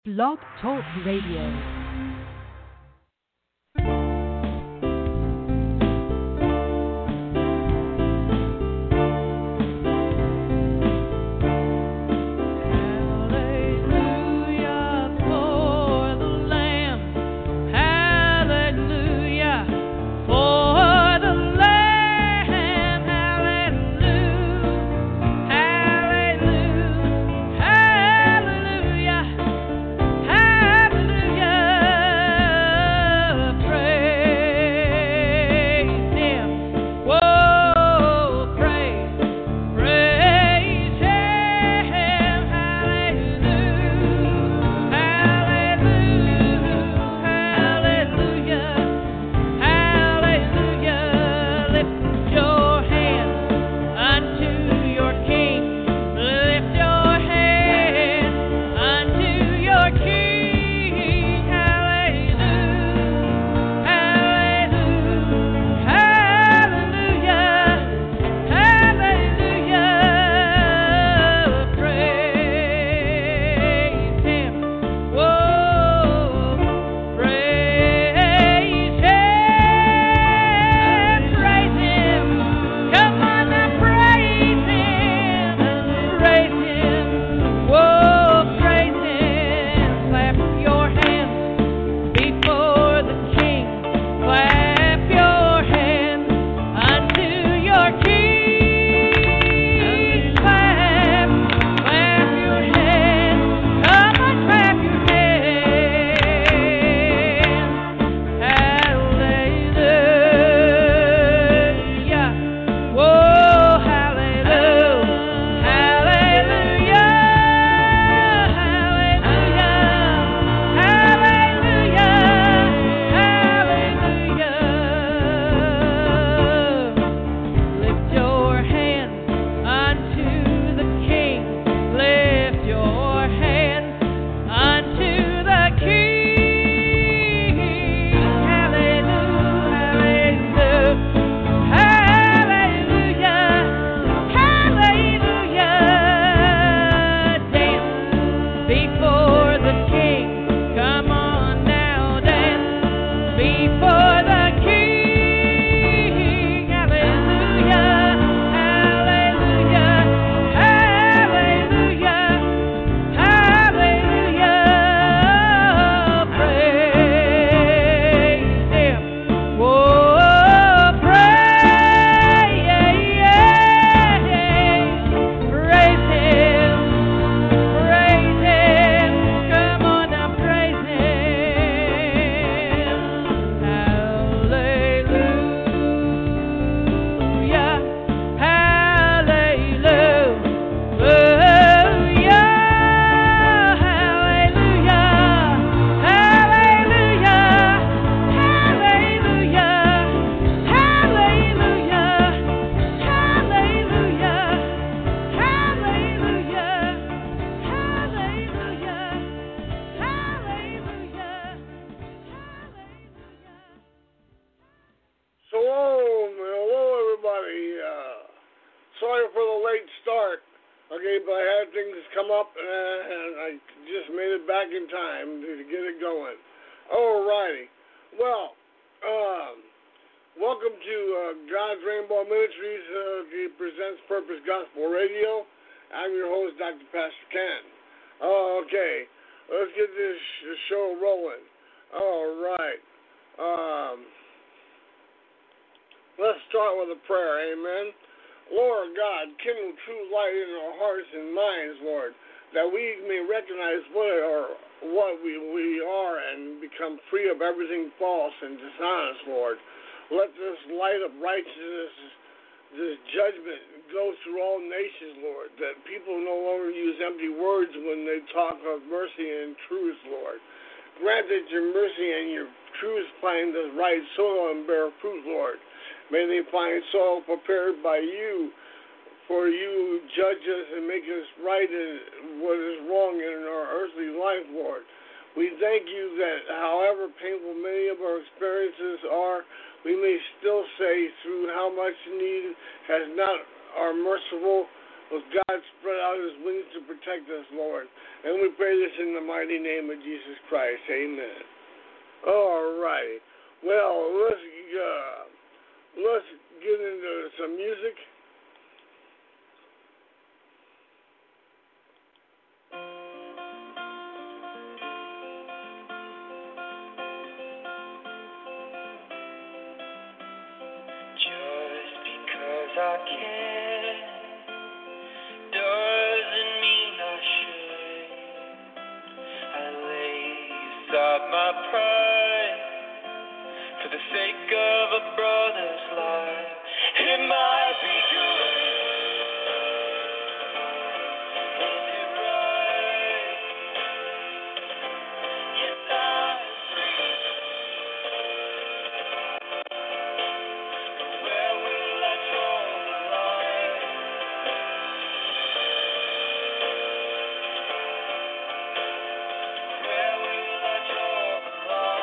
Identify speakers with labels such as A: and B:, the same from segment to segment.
A: Blog Talk Radio.
B: We may still say through how much need has not our merciful Will God spread out his wings to protect us, Lord? And we pray this in the mighty name of Jesus Christ. Amen. All right. Well, let's get into some music.
C: Just because I can doesn't mean I should. I lay aside my pride for the sake of a brother's life. It might be good. Is it right? Yes, I'm free. Where will I draw the line? Where will I draw the line?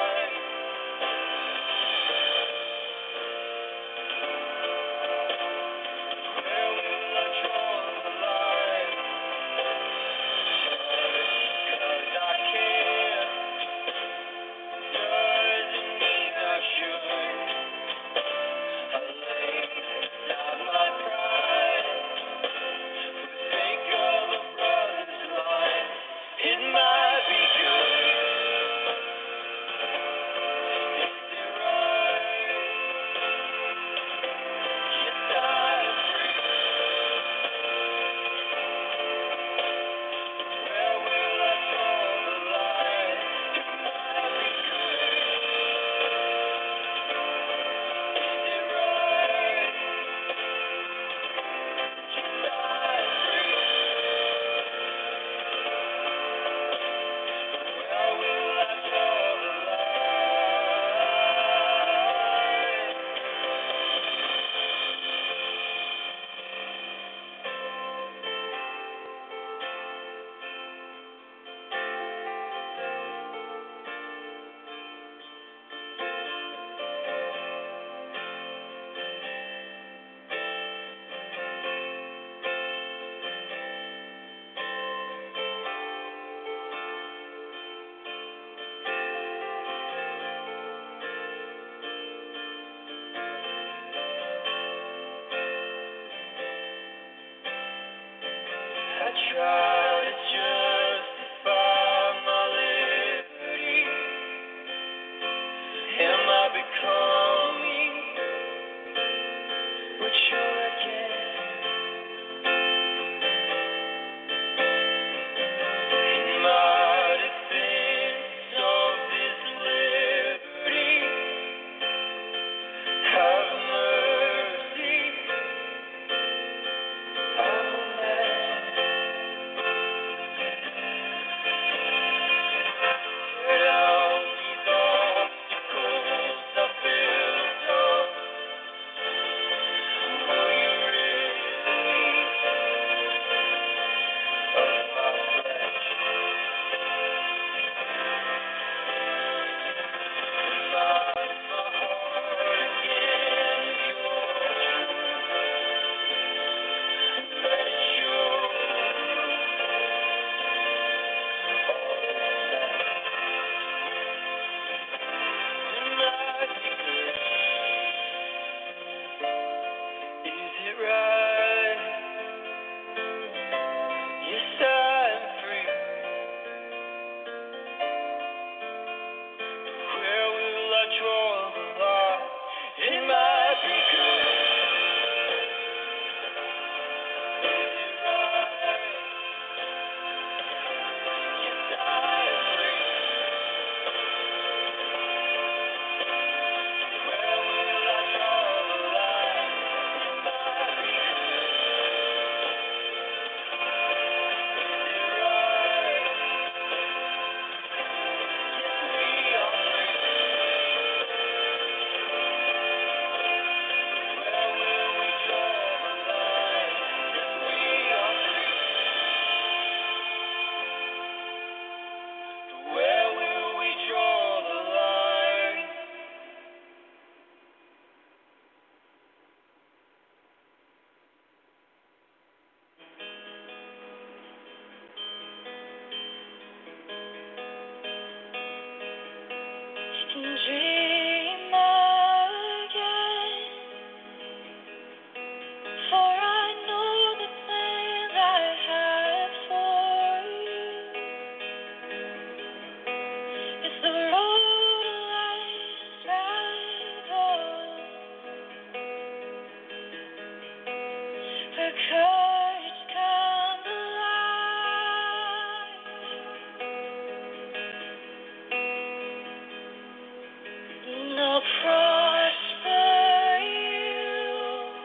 C: dream again. For I know the plans I have for you. It's the road less traveled, the courage come alive. And I'll prosper you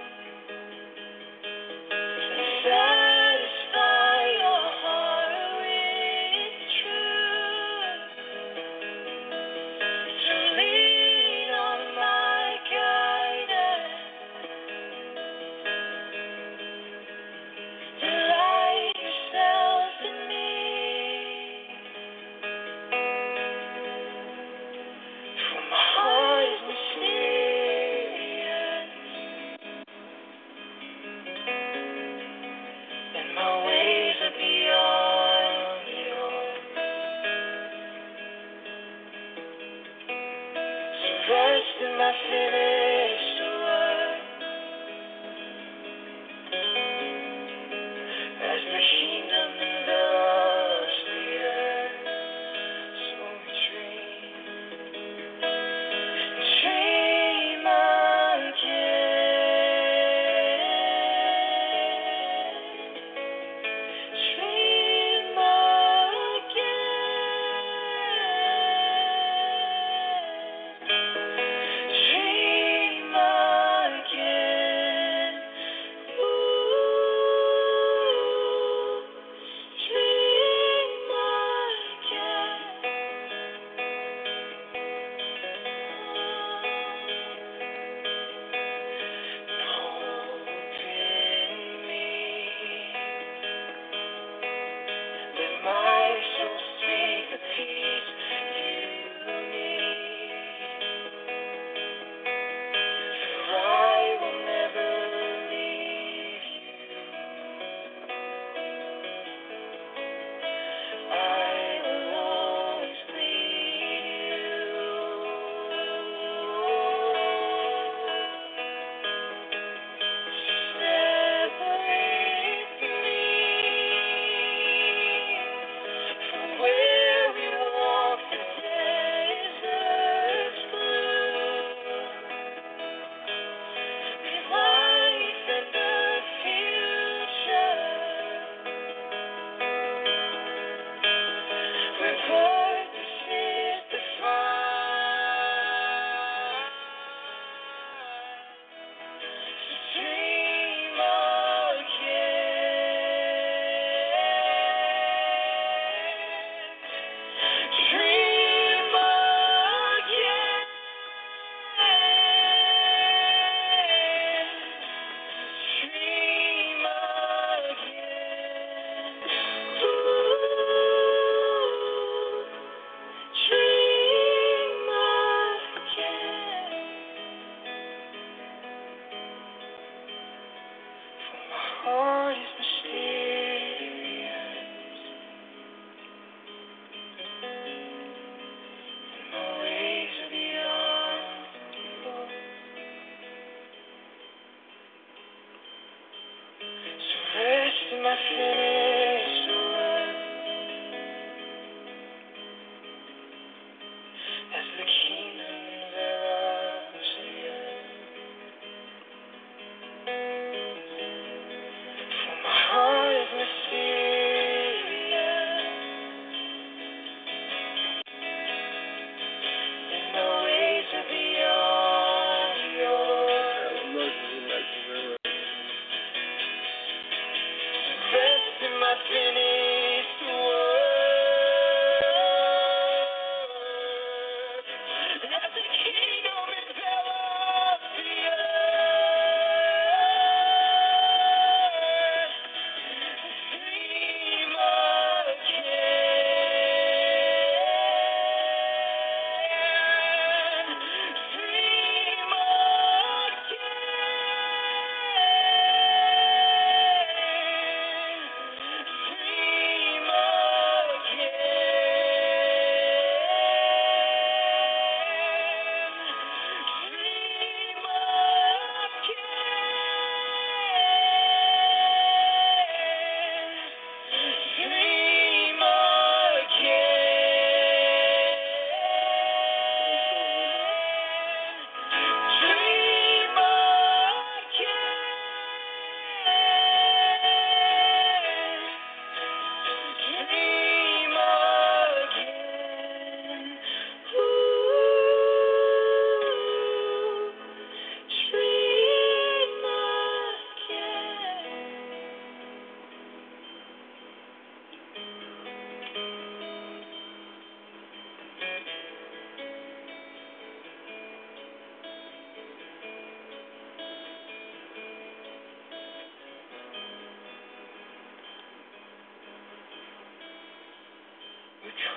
C: and satisfy your heart with truth. To lean on my guidance, delight yourself in me. For my heart is mysterious, and my ways are beyond yours. So rest in my finished work, as my kingdom envelops the earth. So we dream again.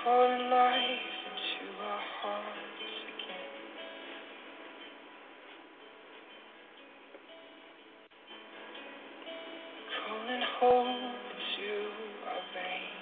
C: calling life into our hearts again. Calling hope into our veins.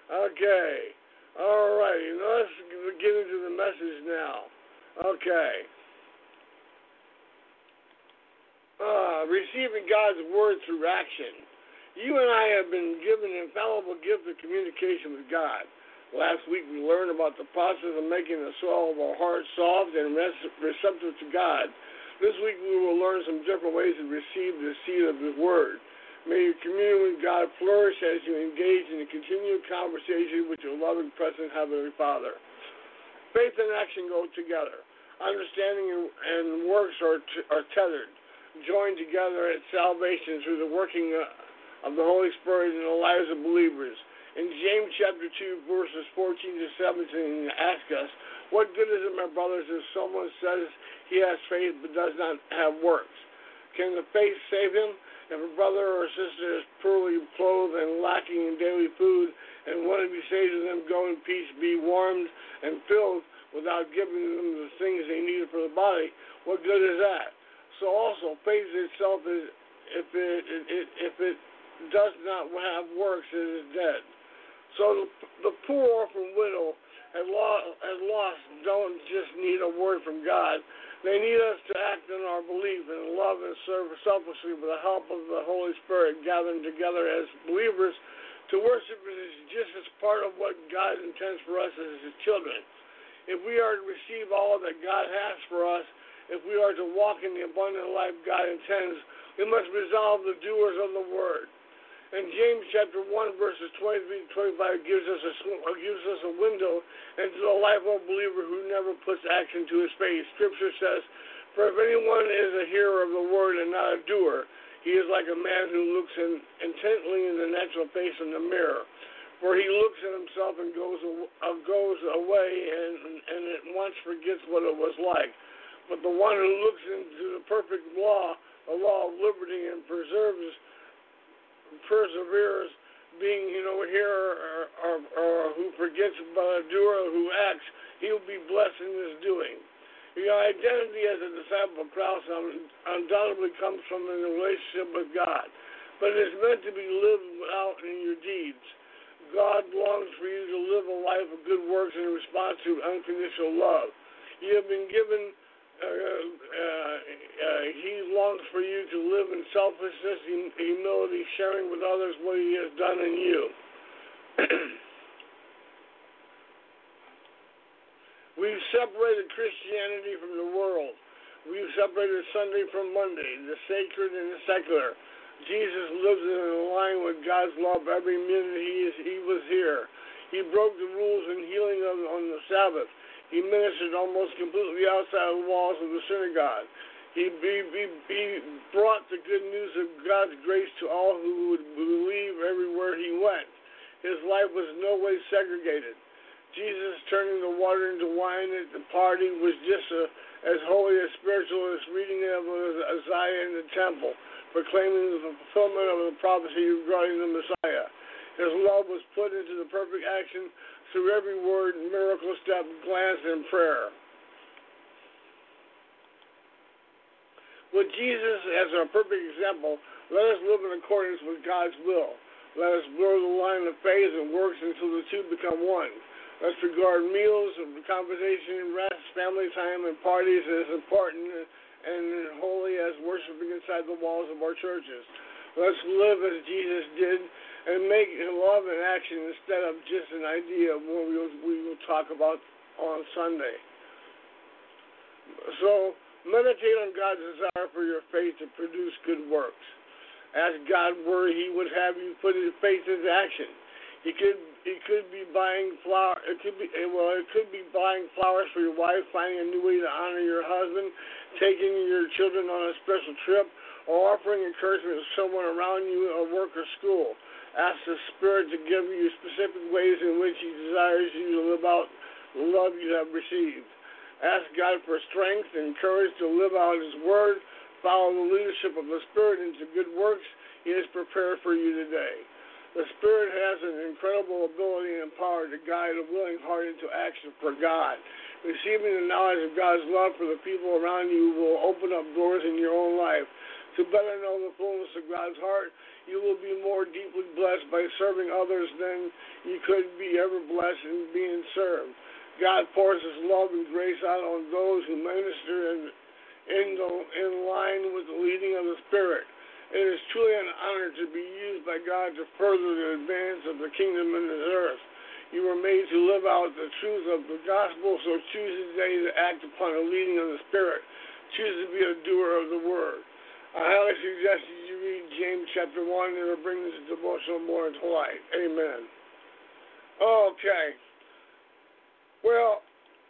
B: Okay. All righty. Let's get into the message now. Okay. Receiving God's word through action. You and I have been given an infallible gift of communication with God. Last week we learned about the process of making the soil of our heart soft and receptive to God. This week we will learn some different ways to receive the seed of His word. May your communion with God flourish as you engage in a continued conversation with your loving, present Heavenly Father. Faith and action go together. Understanding and works are tethered, joined together at salvation through the working of the Holy Spirit in the lives of believers. In James chapter 2, verses 14 to 17, ask us, what good is it, my brothers, if someone says he has faith but does not have works? Can the faith save him? If a brother or sister is poorly clothed and lacking in daily food, and one of you say to them, go in peace, be warmed and filled, without giving them the things they need for the body, what good is that? So also, faith itself is, if it does not have works, it is dead. So the poor orphan widow and lost don't just need a word from God. They need us to act in our belief and love and serve selflessly with the help of the Holy Spirit, gathering together as believers to worship is just as part of what God intends for us as His children. If we are to receive all that God has for us, if we are to walk in the abundant life God intends, we must resolve the doers of the word. And James chapter 1, verses 23 to 25 gives us a window into the life of a believer who never puts action to his faith. Scripture says, for if anyone is a hearer of the word and not a doer, he is like a man who looks intently in the natural face in the mirror. For he looks at himself and goes away and at once forgets what it was like. But the one who looks into the perfect law, the law of liberty, and perseveres, being a hearer or who forgets but a doer who acts, he will be blessed in his doing. Your identity as a disciple of Christ undoubtedly comes from a relationship with God, but it is meant to be lived out in your deeds. God longs for you to live a life of good works in response to unconditional love. You have been given He longs for you to live in selflessness, humility, sharing with others what He has done in you. We've separated Christianity from the world. We've separated Sunday from Monday, the sacred and the secular. Jesus lives in line with God's love every minute He was here. He broke the rules in healing on the Sabbath. He ministered almost completely outside the walls of the synagogue. He brought the good news of God's grace to all who would believe everywhere He went. His life was no way segregated. Jesus turning the water into wine at the party was just as holy as spiritual as reading of Isaiah in the temple, proclaiming the fulfillment of the prophecy regarding the Messiah. His love was put into the perfect action through every word, miracle, step, glance, and prayer. With Jesus as our perfect example, let us live in accordance with God's will. Let us blur the line of faith and works until the two become one. Let's regard meals, conversation, rest, family time, and parties as important and holy as worshiping inside the walls of our churches. Let's live as Jesus did and make love an action instead of just an idea of what we will talk about on Sunday. So, meditate on God's desire for your faith to produce good works. Ask God where He would have you put His faith into action. It could be buying flowers. It could be buying flowers for your wife, finding a new way to honor your husband, taking your children on a special trip, or offering encouragement to someone around you at work or school. Ask the Spirit to give you specific ways in which He desires you to live out the love you have received. Ask God for strength and courage to live out His Word. Follow the leadership of the Spirit into good works He has prepared for you today. The Spirit has an incredible ability and power to guide a willing heart into action for God. Receiving the knowledge of God's love for the people around you will open up doors in your own life. To better know the fullness of God's heart, you will be more deeply blessed by serving others than you could be ever blessed in being served. God pours His love and grace out on those who minister in line with the leading of the Spirit. It is truly an honor to be used by God to further the advance of the kingdom in this earth. You were made to live out the truth of the gospel, so choose today to act upon the leading of the Spirit. Choose to be a doer of the word. I highly suggest that you read James chapter 1, and it'll bring this devotional more into life. Amen. Okay. Well,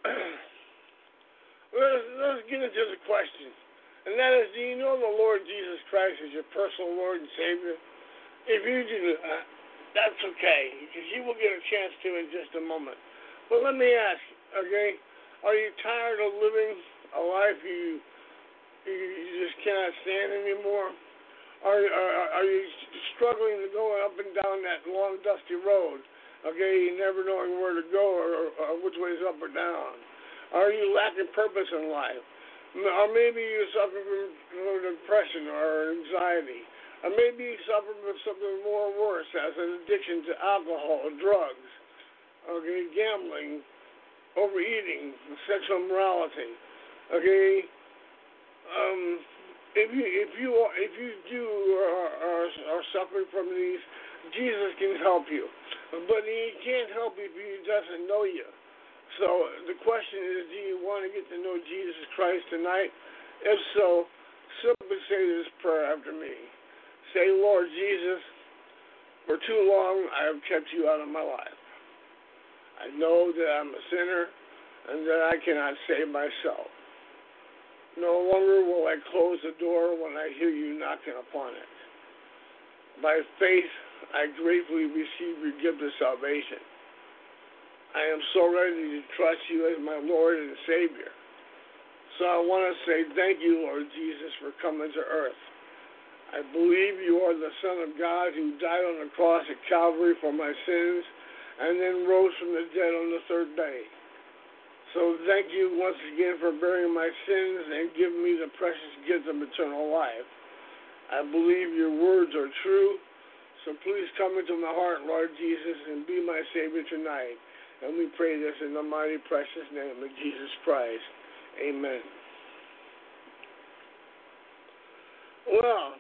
B: let's get into the question. And that is, do you know the Lord Jesus Christ as your personal Lord and Savior? If you do, that's okay, because you will get a chance to in just a moment. But let me ask, okay, are you tired of living a life you just cannot stand anymore? Are you struggling to go up and down that long, dusty road? Okay, never knowing where to go or which way is up or down. Are you lacking purpose in life? Or maybe you're suffering from depression or anxiety. Or maybe you suffer from something more worse, as an addiction to alcohol, drugs, okay, gambling, overeating, sexual immorality. Okay, if you do are suffering from these, Jesus can help you, but He can't help you if He doesn't know you. So the question is, do you want to get to know Jesus Christ tonight? If so, simply say this prayer after me. Say, Lord Jesus, for too long I have kept you out of my life. I know that I'm a sinner and that I cannot save myself. No longer will I close the door when I hear you knocking upon it. By faith, I gratefully receive your gift of salvation. I am so ready to trust you as my Lord and Savior. So I want to say thank you, Lord Jesus, for coming to earth. I believe you are the Son of God who died on the cross at Calvary for my sins and then rose from the dead on the third day. So thank you once again for bearing my sins and giving me the precious gift of eternal life. I believe your words are true, so please come into my heart, Lord Jesus, and be my Savior tonight. And we pray this in the mighty, precious name of Jesus Christ. Amen. Well,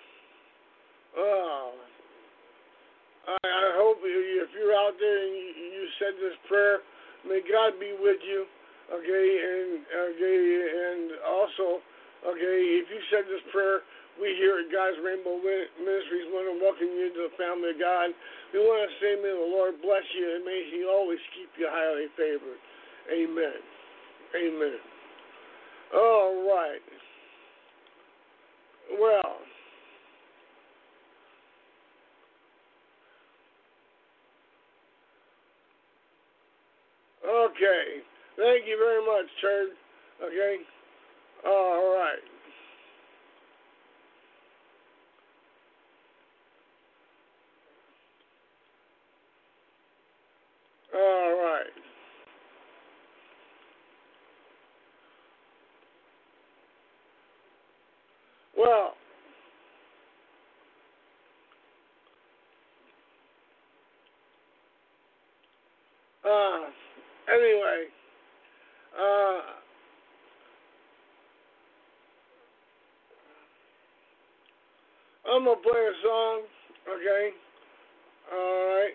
B: I hope if you're out there and you said this prayer, may God be with you. Okay, and also, okay, if you said this prayer, we here at God's Rainbow Ministries want to welcome you to the family of God. We want to say, may the Lord bless you, and may He always keep you highly favored. Amen. Amen. All right. Well, okay. Thank you very much, church. Okay? All right. All right. Well, anyway, I'm going to play a song, okay? All right.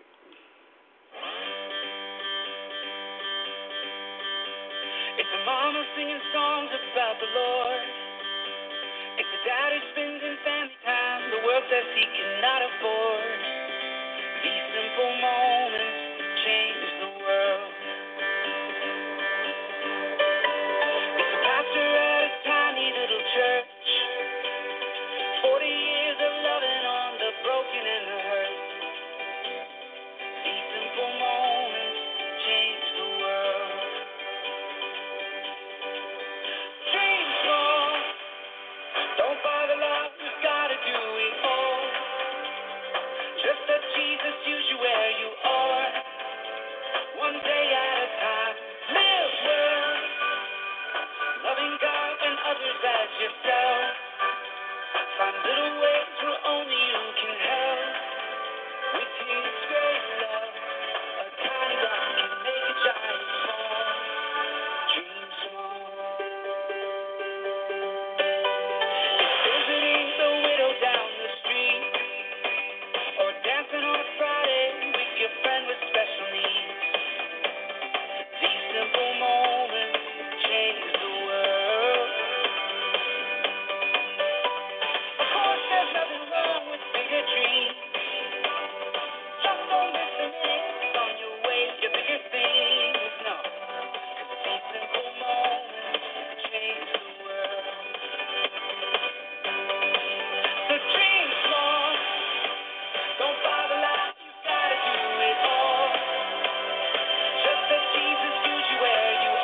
C: It's a mama singing songs about the Lord. It's a daddy spending family time the world says he cannot afford. These simple moments change the world. It's a pastor at a tiny little church. 40 years of loving on the broken and the hurt. These simple moments change the world. Dream small, don't bother love, you've got to do it all. Just let Jesus use you where you are. One day at a time, live well. Loving God and others as yourself. Find little simple moment change the world. Of course, there's nothing wrong with bigger dreams. Just don't miss a minute on your way to bigger things. No, 'cause these simple moments change the world. So dream small. Don't bother like you gotta do it all. Just let Jesus use you where you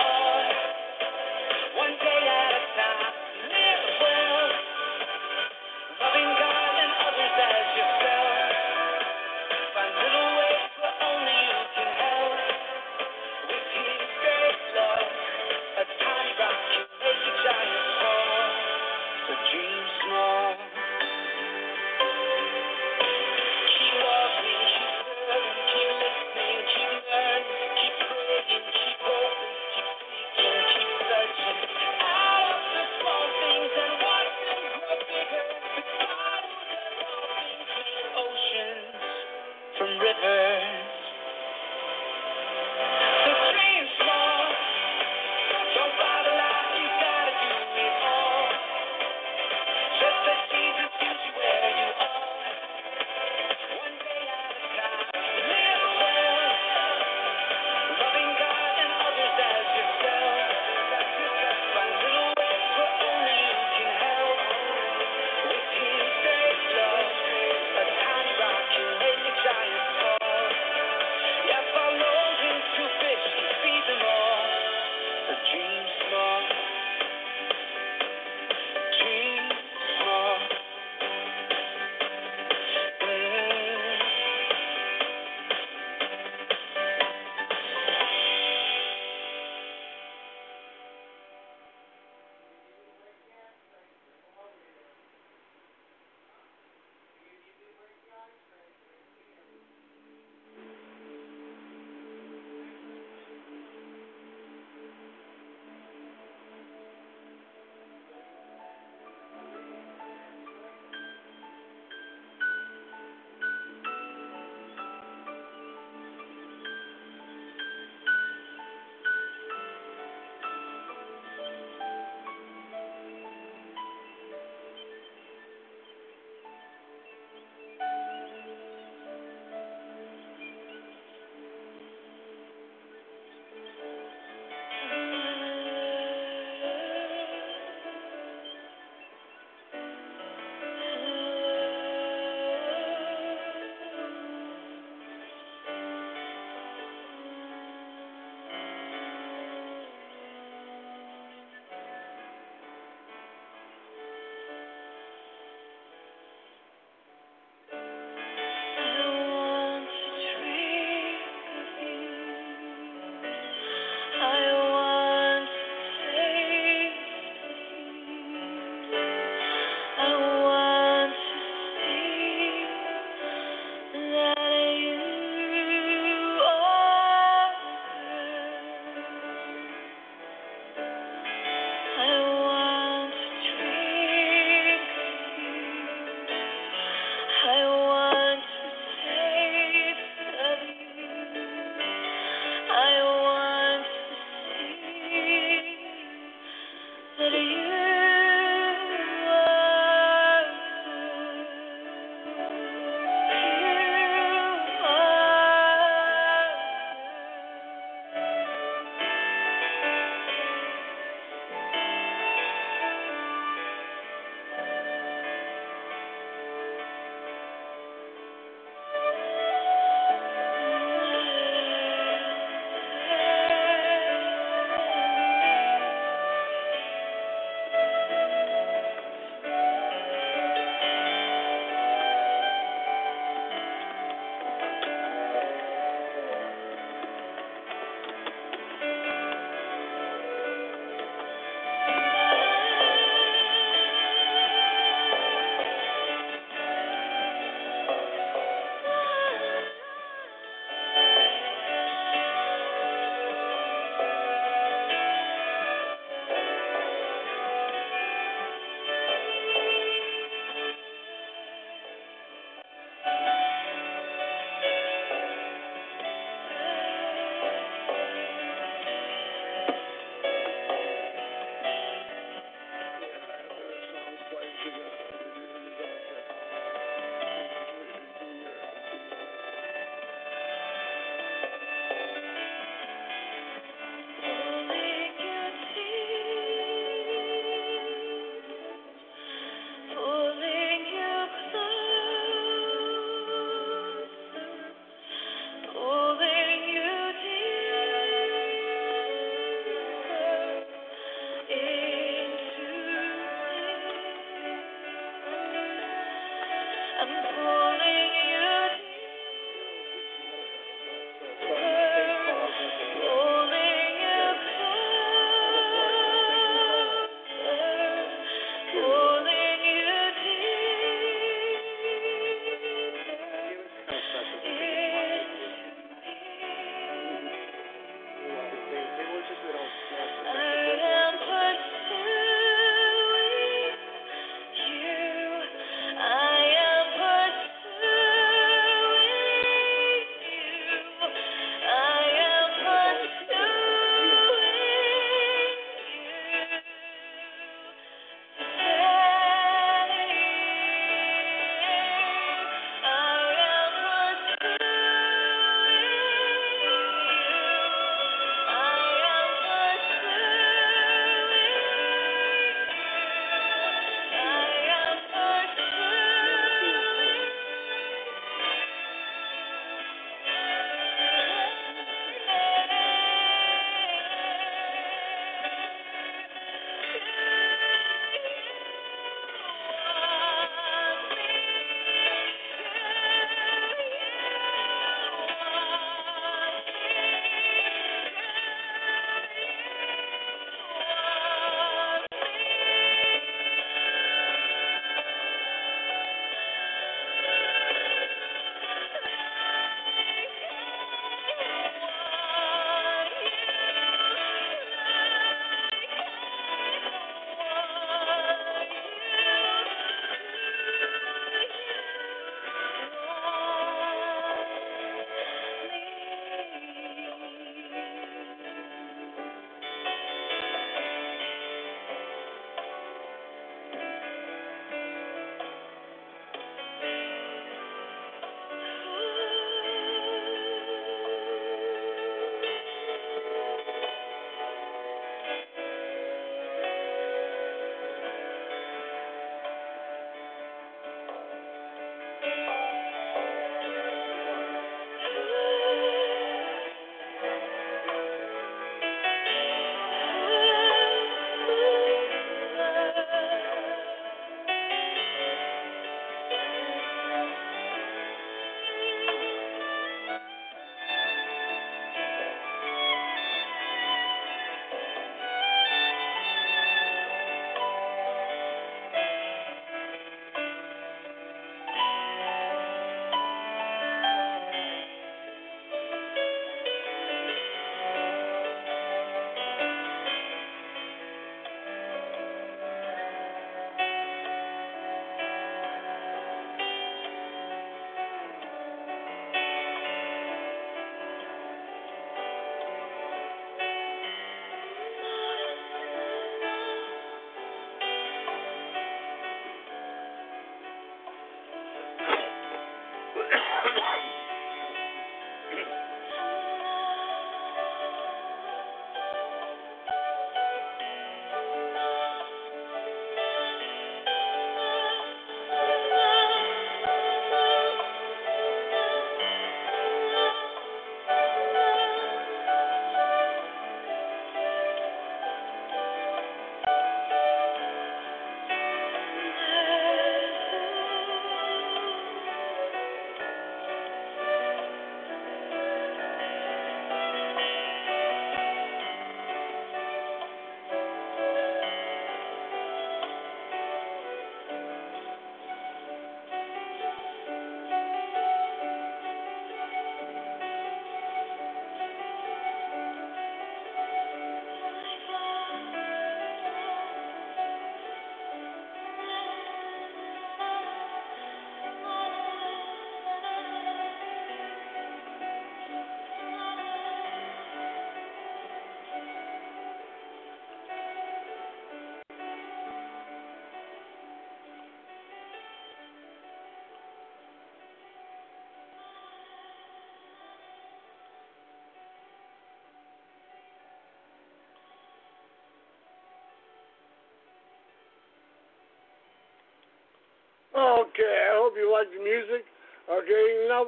B: Okay, I hope you like the music. Okay, now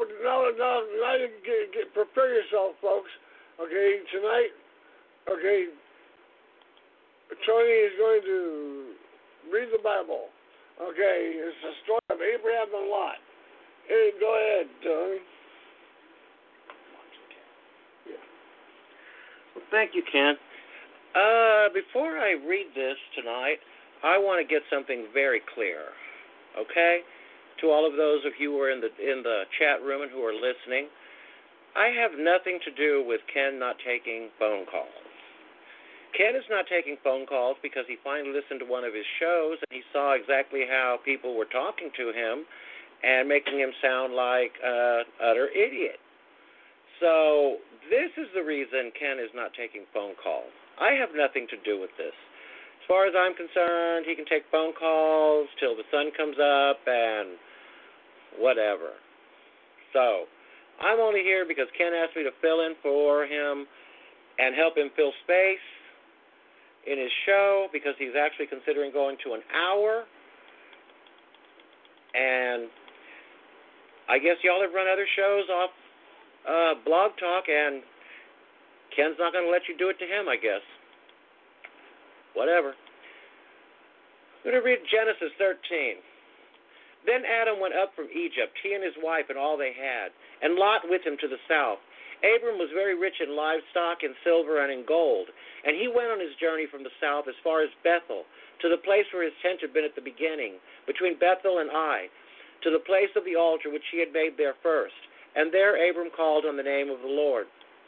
B: you prepare yourself, folks. Okay, tonight, okay, Tony is going to read the Bible. Okay, it's the story of Abraham and Lot. Hey, go ahead, Tony.
D: Well, thank you, Ken. Before I read this tonight, I want to get something very clear. Okay, to all of those of you who are in the chat room and who are listening, I have nothing to do with Ken not taking phone calls. Ken is not taking phone calls because he finally listened to one of his shows and he saw exactly how people were talking to him and making him sound like an utter idiot. So this is the reason Ken is not taking phone calls. I have nothing to do with this. As far as I'm concerned, he can take phone calls till the sun comes up and whatever. So I'm only here because Ken asked me to fill in for him and help him fill space in his show because he's actually considering going to an hour. And I guess y'all have run other shows off Blog Talk, and Ken's not going to let you do it to him, I guess. Whatever. I'm going to read Genesis 13. Then Adam went up from Egypt, he and his wife and all they had, and Lot with him to the south. Abram was very rich in livestock, in silver, and in gold, and he went on his journey from the south as far as Bethel, to the place where his tent had been at the beginning, between Bethel and Ai, to the place of the altar which he had made there first. And there Abram called on the name of the Lord.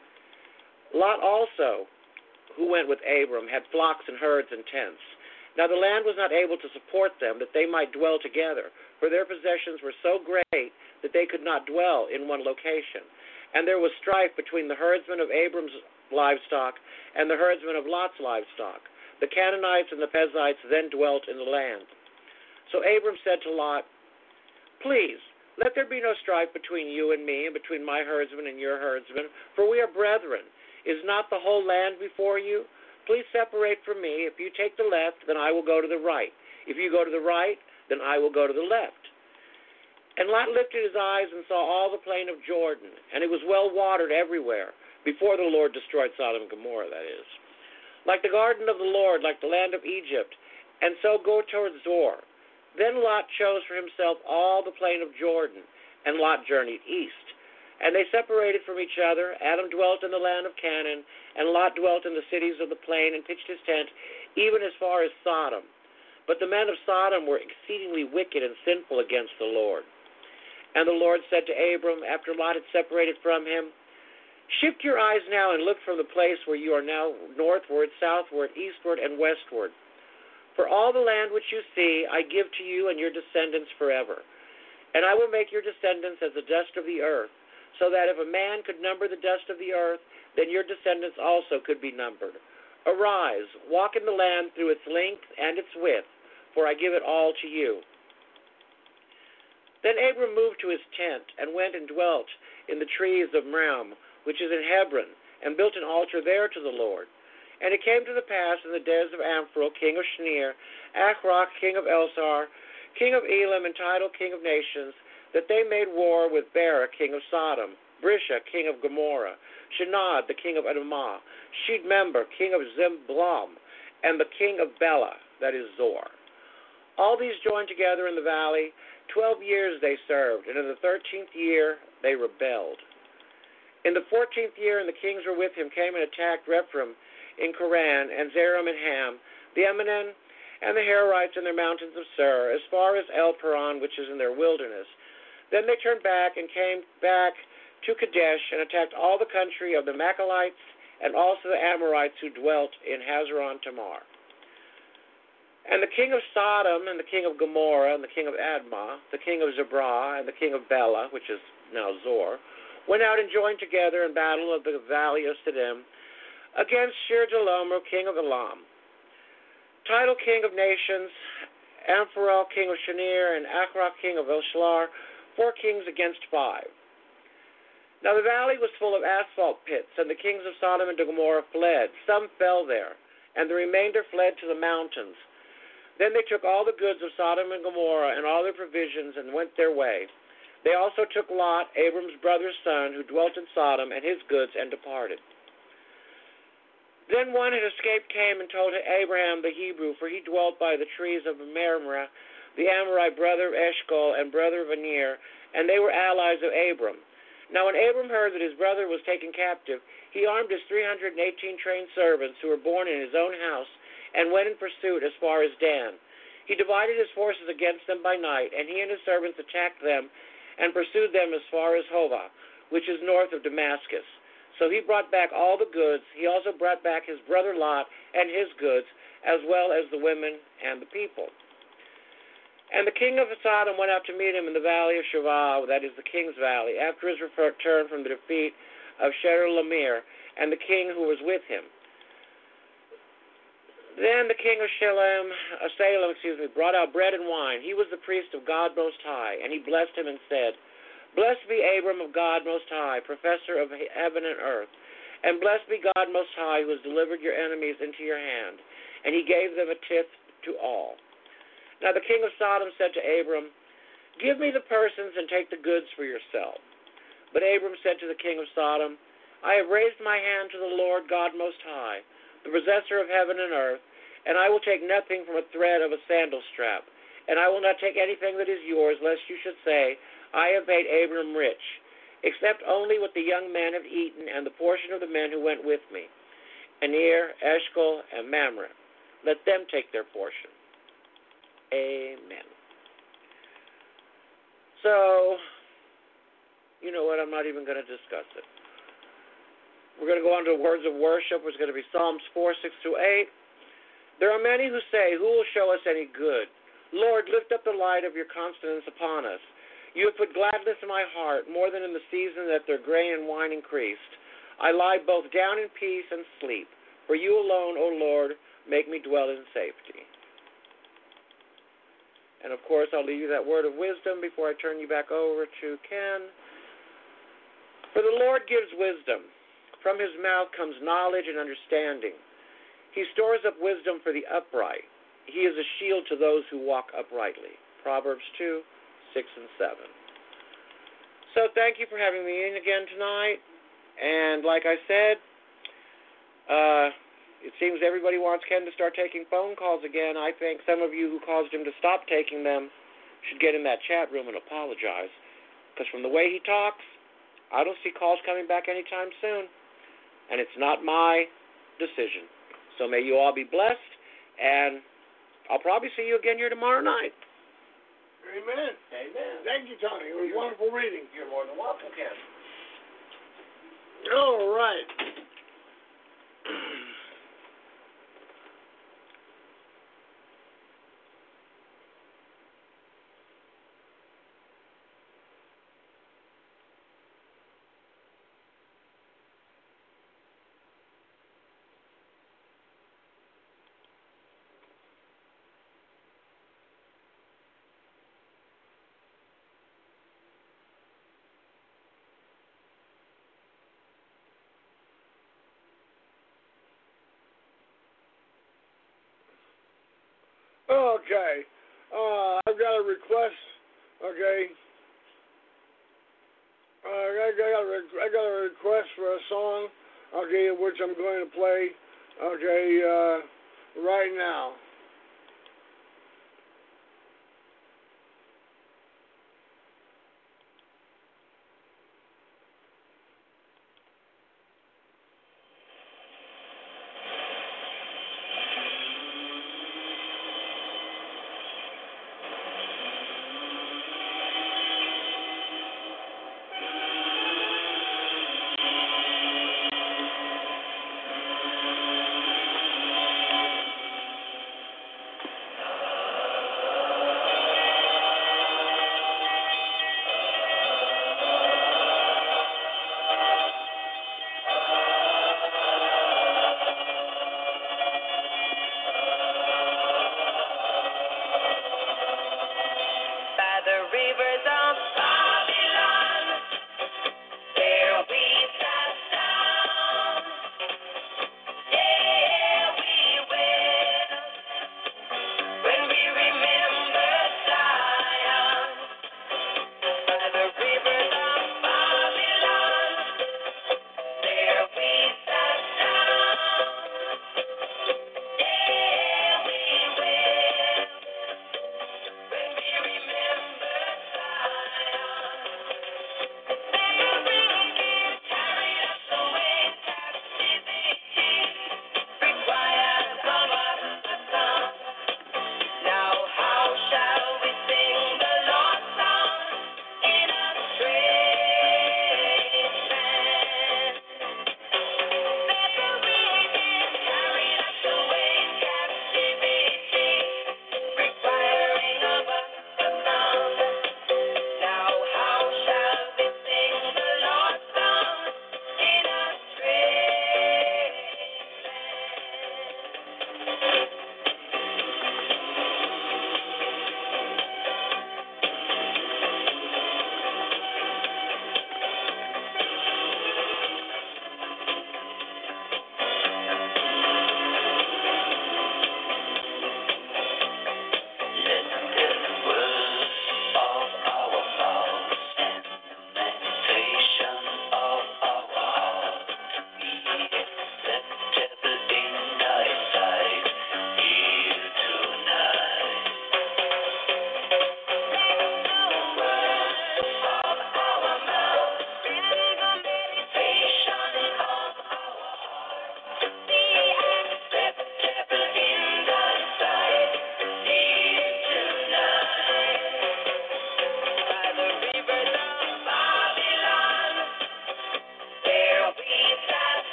D: Lot also, who went with Abram, had flocks and herds and tents. Now the land was not able to support them, that they might dwell together, for their possessions were so great that they could not dwell in one location. And there was strife between the herdsmen of Abram's livestock and the herdsmen of Lot's livestock. The Canaanites and the Perizzites then dwelt in the land. So Abram said to Lot, "Please, let there be no strife between you and me, and between my herdsmen and your herdsmen, for we are brethren. Is not the whole land before you? Please separate from me. If you take the left, then I will go to the right. If you go to the right, then I will go to the left." And Lot lifted his eyes and saw all the plain of Jordan, and it was well watered everywhere, before the Lord destroyed Sodom and Gomorrah, that is. Like the garden of the Lord, like the land of Egypt, and so go towards Zoar. Then Lot chose for himself all the plain of Jordan, and Lot journeyed east. And they separated from each other. Adam dwelt in the land of Canaan, and Lot dwelt in the cities of the plain and pitched his tent, even as far as Sodom. But the men of Sodom were exceedingly wicked and sinful against the Lord. And the Lord said to Abram, after Lot had separated from him, "Shift your eyes now and look from the place where you are now northward, southward, eastward, and westward. For all the land which you see I give to you and your descendants forever. And I will make your descendants as the dust of the earth, so that if a man could number the dust of the earth, then your descendants also could be numbered. Arise, walk in the land through its length and its width, for I give it all to you." Then Abram moved to his tent and went and dwelt in the trees of Mamre, which is in Hebron, and built an altar there to the Lord. And it came to the pass in the days of Amphel, king of Shinear, Achroch, king of Elsar, king of Elam, and Tidal, king of nations, that they made war with Bera, king of Sodom, Brisha, king of Gomorrah, Shinad, the king of Admah, Shedmember, king of Zimblom, and the king of Bela, that is Zor. All these joined together in the valley. 12 years they served, and in the 13th year they rebelled. In the 14th year, and the kings were with him, came and attacked Rephaim in Koran, and Zeram and Ham, the Eminem, and the Herites in their mountains of Sur, as far as El Paran, which is in their wilderness. Then they turned back and came back to Kadesh, and attacked all the country of the Machalites, and also the Amorites who dwelt in Hazeron Tamar. And the king of Sodom, and the king of Gomorrah, and the king of Admah, the king of Zebrah, and the king of Bela, which is now Zor, went out and joined together in battle of the valley of Siddim against Shir-Jalomer, king of Elam. Tidal, king of nations, Ampharel, king of Shinear, and Achroch, king of Elshlar, 4 kings against 5. Now the valley was full of asphalt pits, and the kings of Sodom and Gomorrah fled. Some fell there, and the remainder fled to the mountains. Then they took all the goods of Sodom and Gomorrah and all their provisions and went their way. They also took Lot, Abram's brother's son, who dwelt in Sodom, and his goods, and departed. Then one had escaped came and told Abraham the Hebrew, for he dwelt by the trees of Mamre, the Amorite brother of Eshcol and brother of Aner, and they were allies of Abram. Now when Abram heard that his brother was taken captive, he armed his 318 trained servants who were born in his own house, and went in pursuit as far as Dan. He divided his forces against them by night, and he and his servants attacked them and pursued them as far as Hova, which is north of Damascus. So he brought back all the goods. He also brought back his brother Lot and his goods, as well as the women and the people. And the king of Sodom went out to meet him in the valley of Shavah, that is the king's valley, after his return from the defeat of Chedorlaomer and the king who was with him. Then the king of Salem, brought out bread and wine. He was the priest of God Most High, and he blessed him and said, Blessed be Abram of God Most High, professor of heaven and earth, and blessed be God Most High, who has delivered your enemies into your hand. And he gave them a tithe to all. Now the king of Sodom said to Abram, Give me the persons and take the goods for yourself. But Abram said to the king of Sodom, I have raised my hand to the Lord God Most High, the possessor of heaven and earth, and I will take nothing from a thread of a sandal strap, and I will not take anything that is yours, lest you should say, I have made Abram rich, except only what the young men have eaten and the portion of the men who went with me, Aner, Eshcol, and Mamre. Let them take their portion. Amen. So, you know what? I'm not even going to discuss it. We're going to go on to words of worship, which is going to be Psalms 4, 6 through 8. There are many who say, Who will show us any good? Lord, lift up the light of your countenance upon us. You have put gladness in my heart, more than in the season that their grain and wine increased. I lie both down in peace and sleep. For you alone, O Lord, make me dwell in safety. And, of course, I'll leave you that word of wisdom before I turn you back over to Ken. For the Lord gives wisdom. From his mouth comes knowledge and understanding. He stores up wisdom for the upright. He is a shield to those who walk uprightly. Proverbs 2, 6, and 7. So thank you for having me in again tonight. And like I said, it seems everybody wants Ken to start taking phone calls again. I think some of you who caused him to stop taking them should get in that chat room and apologize. Because from the way he talks, I don't see calls coming back anytime soon. And it's not my decision. So may you all be blessed, and I'll probably see you again here tomorrow night.
B: Amen.
D: Amen.
B: Thank you, Tony. It was wonderful reading.
D: You're more than welcome, Ken.
B: All right. Okay. I've got a request. Okay. I got a request for a song. Okay, which I'm going to play. Okay, right now.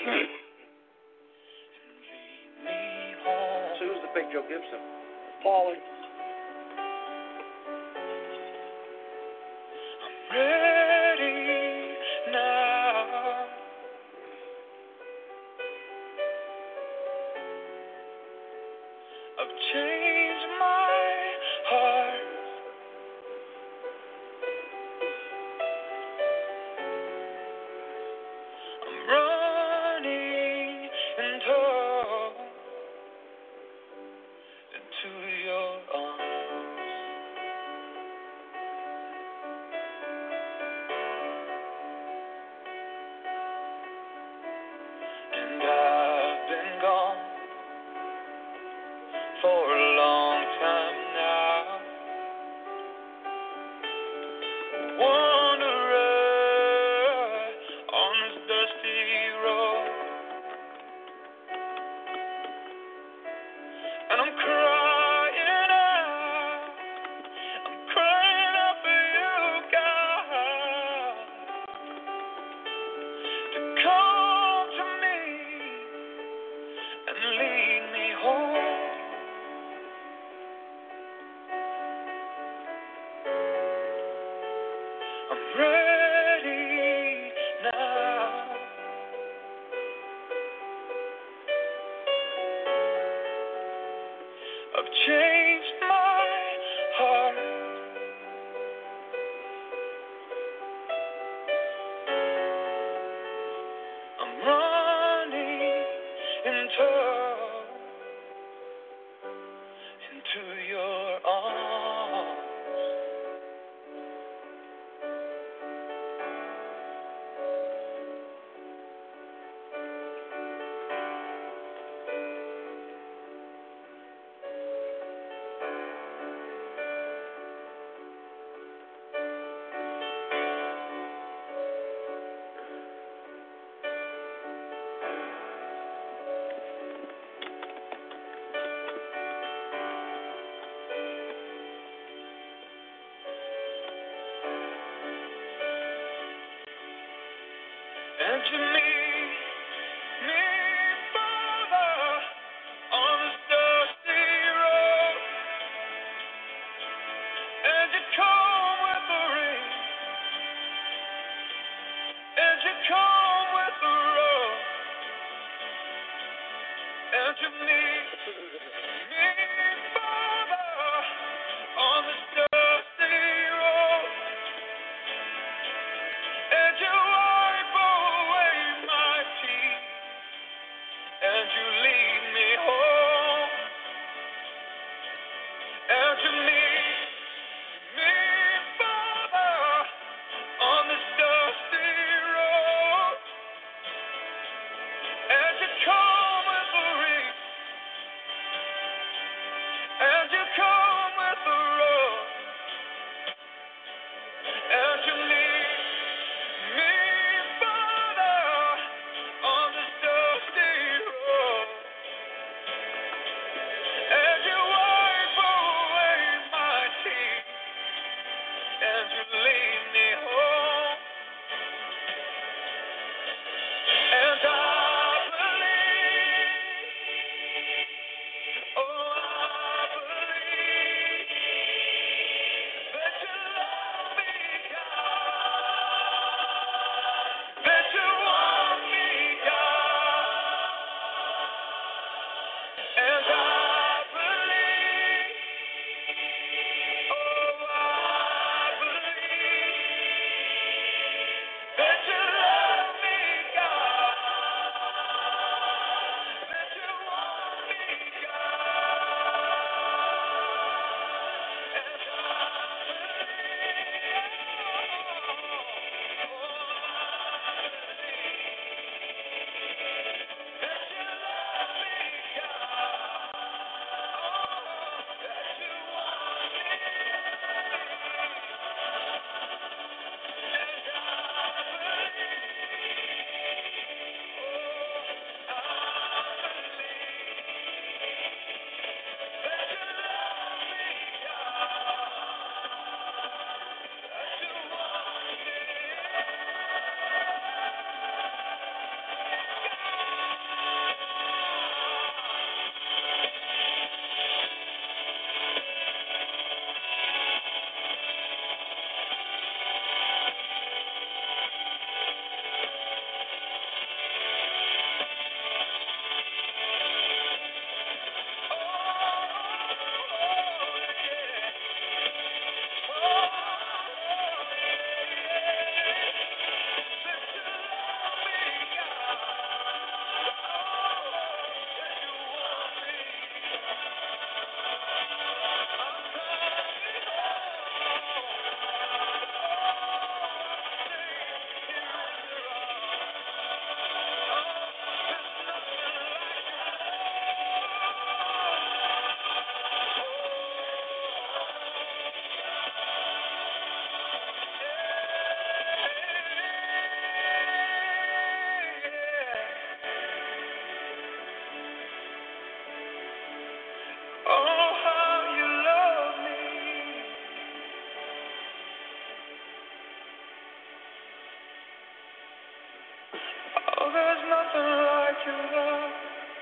D: So who's the fake Joe Gibson?
B: Paulie.
C: Ready now. I've changed my heart. I'm running into your arms. And I've been gone for a long time now. Wanderer on this dusty road. And I'm crying out for you, God, to come to me and lead me home. I'm ready now. I've changed my heart. I'm running into your arms. And to me, Father, on this dusty road, and you come with the rain, and you come with the road, and to me, Father, on this dusty road, and you wipe away my tears, and you lead me home, and to me, Father, on this dusty road, and you come with the rain, there's nothing like your love.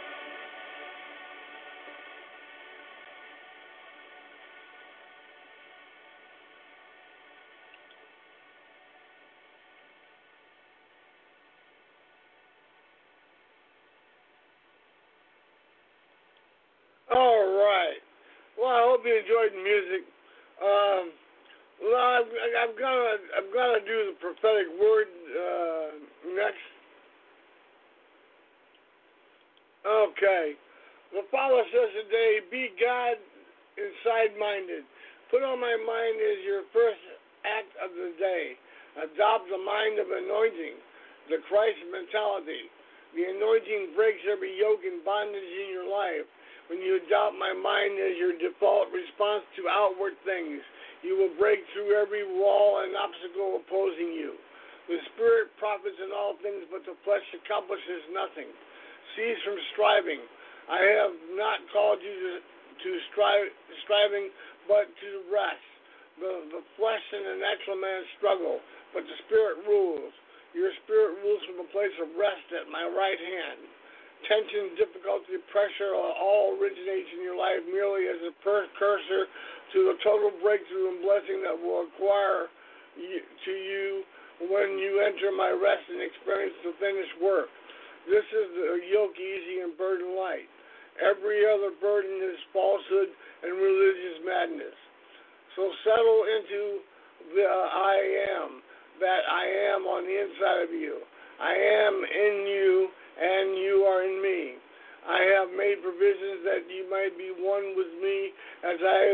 B: All right. Well, I hope you enjoyed the music. Well, I'm gonna do the prophetic word next. Okay. The Father says today, be God inside-minded. Put on my mind as your first act of the day. Adopt the mind of anointing, the Christ mentality. The anointing breaks every yoke and bondage in your life. When you adopt my mind as your default response to outward things, you will break through every wall and obstacle opposing you. The Spirit profits in all things, but the flesh accomplishes nothing. Cease from striving. I have not called you to striving, but to rest. The flesh and the natural man struggle, but the Spirit rules. Your spirit rules from a place of rest at my right hand. Tension, difficulty, pressure all originates in your life merely as a precursor to the total breakthrough and blessing that will acquire to you when you enter my rest and experience the finished work. This is the yoke easy and burden light. Every other burden is falsehood and religious madness. So settle into the I am, that I am on the inside of you. I am in you, and you are in me. I have made provisions that you might be one with me as I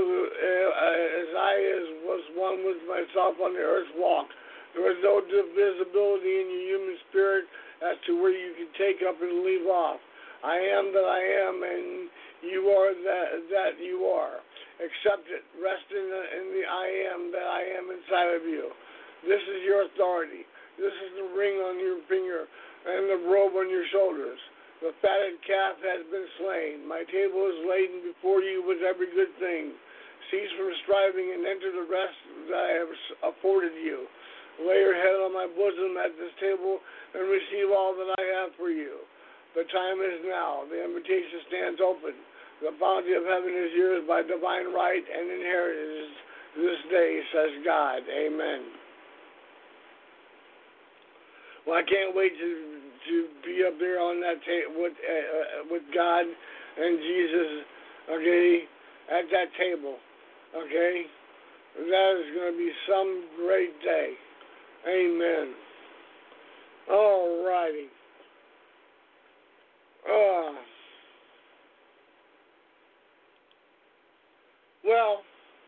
B: was one with myself on the earth's walk. There is no divisibility in your human spirit as to where you can take up and leave off. I am that I am, and you are that you are. Accept it. Rest in the I am that I am inside of you. This is your authority. This is the ring on your finger and the robe on your shoulders. The fatted calf has been slain. My table is laden before you with every good thing. Cease from striving and enter the rest that I have afforded you. Lay your head on my bosom at this table and receive all that I have for you. The time is now. The invitation stands open. The bounty of heaven is yours by divine right and inheritance this day, says God. Amen. Well, I can't wait to be up there on that with God and Jesus, okay, at that table, okay? That is going to be some great day. Amen. All righty. Well,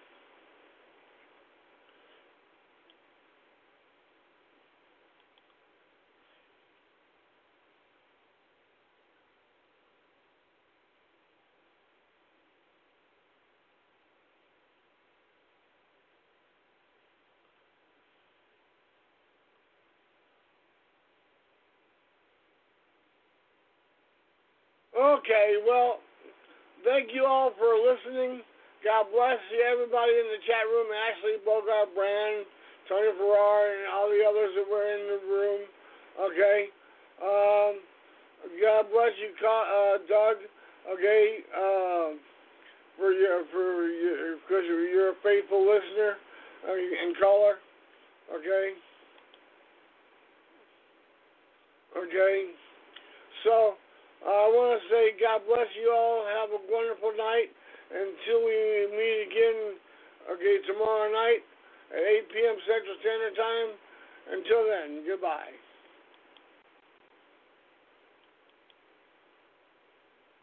B: okay, well, thank you all for listening. God bless you, everybody in the chat room, Ashley, Bogart, Brand, Tony Farrar, and all the others that were in the room, okay? God bless you, Doug, okay, because you're a faithful listener and caller, okay? Okay, so I want to say God bless you all. Have a wonderful night. Until we meet again, okay, tomorrow night at 8 p.m. Central Standard Time. Until then, goodbye.